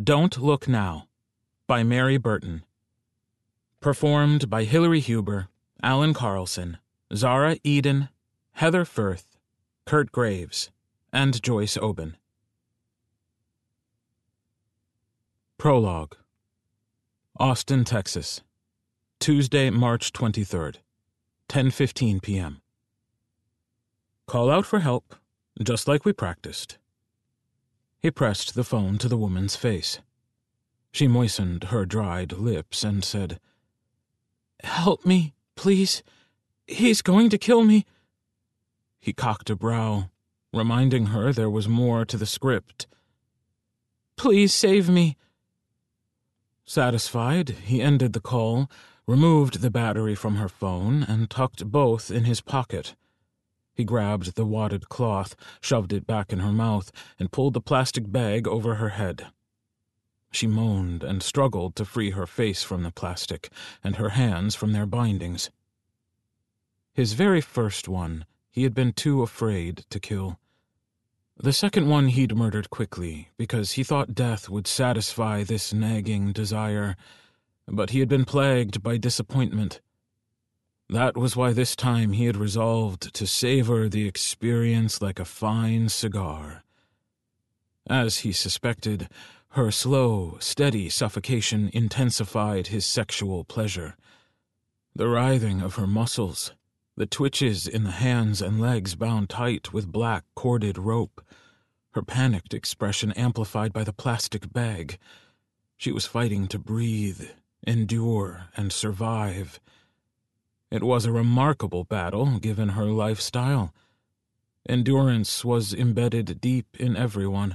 Don't Look Now by Mary Burton. Performed by Hilary Huber, Alan Carlson, Zara Eden, Heather Firth, Kurt Graves, and Joyce Oben. Prologue. Austin, Texas. Tuesday, March 23rd, 10:15 p.m. Call out for help, just like we practiced. He pressed the phone to the woman's face. She moistened her dried lips and said, "Help me, please. He's going to kill me." He cocked a brow, reminding her there was more to the script. "Please save me." Satisfied, he ended the call, removed the battery from her phone, and tucked both in his pocket. He grabbed the wadded cloth, shoved it back in her mouth, and pulled the plastic bag over her head. She moaned and struggled to free her face from the plastic, and her hands from their bindings. His very first one he had been too afraid to kill. The second one he'd murdered quickly, because he thought death would satisfy this nagging desire, but he had been plagued by disappointment. That was why this time he had resolved to savor the experience like a fine cigar. As he suspected, her slow, steady suffocation intensified his sexual pleasure. The writhing of her muscles, the twitches in the hands and legs bound tight with black corded rope, her panicked expression amplified by the plastic bag. She was fighting to breathe, endure, and survive. It was a remarkable battle, given her lifestyle. Endurance was embedded deep in everyone.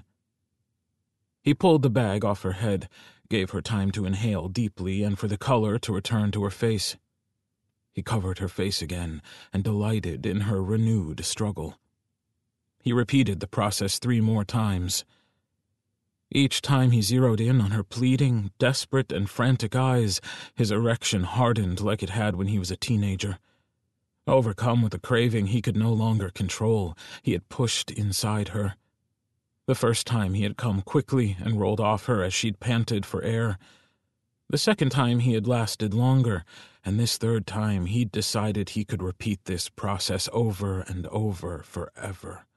He pulled the bag off her head, gave her time to inhale deeply and for the color to return to her face. He covered her face again and delighted in her renewed struggle. He repeated the process 3 more times. Each time he zeroed in on her pleading, desperate, and frantic eyes, his erection hardened like it had when he was a teenager. Overcome with a craving he could no longer control, he had pushed inside her. The first time he had come quickly and rolled off her as she'd panted for air. The second time he had lasted longer, and this third time he'd decided he could repeat this process over and over forever.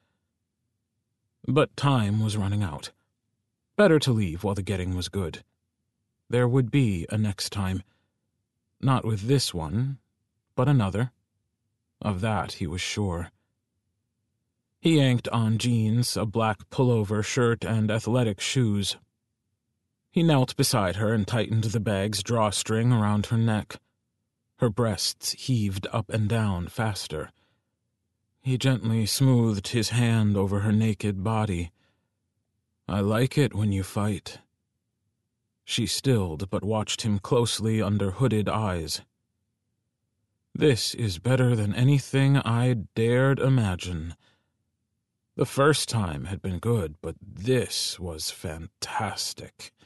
But time was running out. Better to leave while the getting was good. There would be a next time. Not with this one, but another. Of that he was sure. He yanked on jeans, a black pullover shirt, and athletic shoes. He knelt beside her and tightened the bag's drawstring around her neck. Her breasts heaved up and down faster. He gently smoothed his hand over her naked body. "I like it when you fight." She stilled but watched him closely under hooded eyes. "This is better than anything I dared imagine. The first time had been good, but this was fantastic."